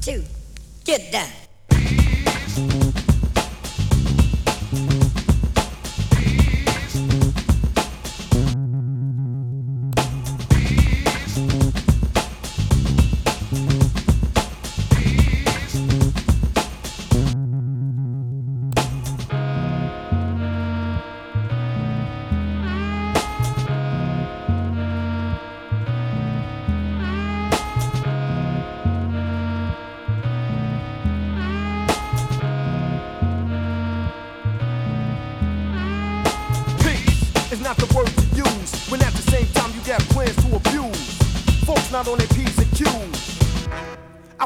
two, get down. Not the word to use when at the same time you got plans to abuse. Folks not on their